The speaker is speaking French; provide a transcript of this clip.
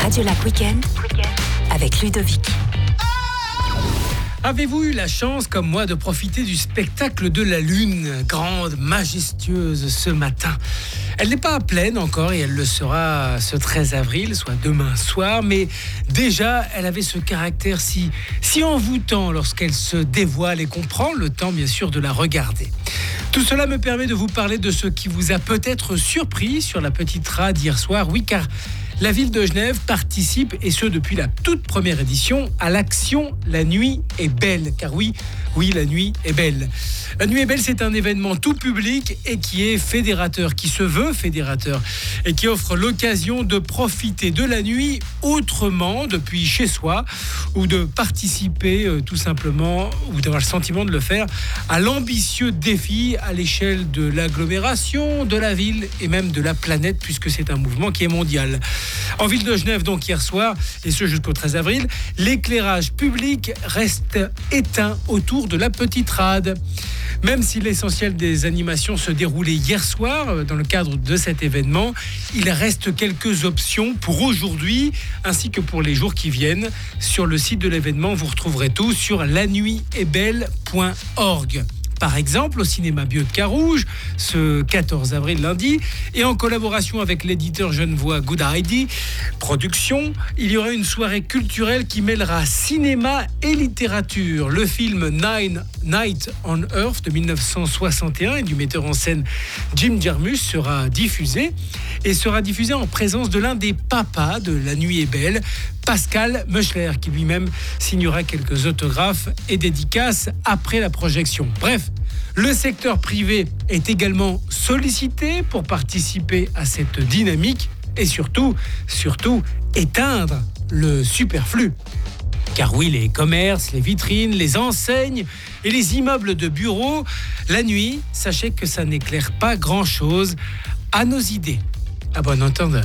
Radio Lac Week-end avec Ludovic. Avez-vous eu la chance, comme moi, de profiter du spectacle de la Lune, grande, majestueuse, ce matin? Elle n'est pas pleine encore et elle le sera ce 13 avril, soit demain soir, mais déjà, elle avait ce caractère si envoûtant lorsqu'elle se dévoile et qu'on prend le temps, bien sûr, de la regarder. Tout cela me permet de vous parler de ce qui vous a peut-être surpris sur la petite rade hier soir. Oui, car la ville de Genève participe, et ce depuis la toute première édition, à l'action La Nuit est belle. Car oui, la nuit est belle. La Nuit est belle, c'est un événement tout public et qui est fédérateur, qui se veut fédérateur et qui offre l'occasion de profiter de la nuit autrement, depuis chez soi, ou de participer tout simplement, ou d'avoir le sentiment de le faire, à l'ambitieux défi à l'échelle de l'agglomération, de la ville et même de la planète, puisque c'est un mouvement qui est mondial. En ville de Genève, donc hier soir, et ce jusqu'au 13 avril, l'éclairage public reste éteint autour de la petite rade. Même si l'essentiel des animations se déroulait hier soir dans le cadre de cet événement, il reste quelques options pour aujourd'hui ainsi que pour les jours qui viennent. Sur le site de l'événement, vous retrouverez tout sur lanuitestbelle.org. Par exemple, au cinéma Bio de Carouge, ce 14 avril lundi, et en collaboration avec l'éditeur genevois Good Idea Productions, il y aura une soirée culturelle qui mêlera cinéma et littérature. Le film Night on Earth de 1961 et du metteur en scène Jim Jarmusch sera diffusé en présence de l'un des papas de La Nuit est belle, Pascal Meuchler, qui lui-même signera quelques autographes et dédicaces après la projection. Bref, le secteur privé est également sollicité pour participer à cette dynamique et surtout, éteindre le superflu. Car oui, les commerces, les vitrines, les enseignes et les immeubles de bureaux, la nuit, sachez que ça n'éclaire pas grand-chose à nos idées. À bon entendeur.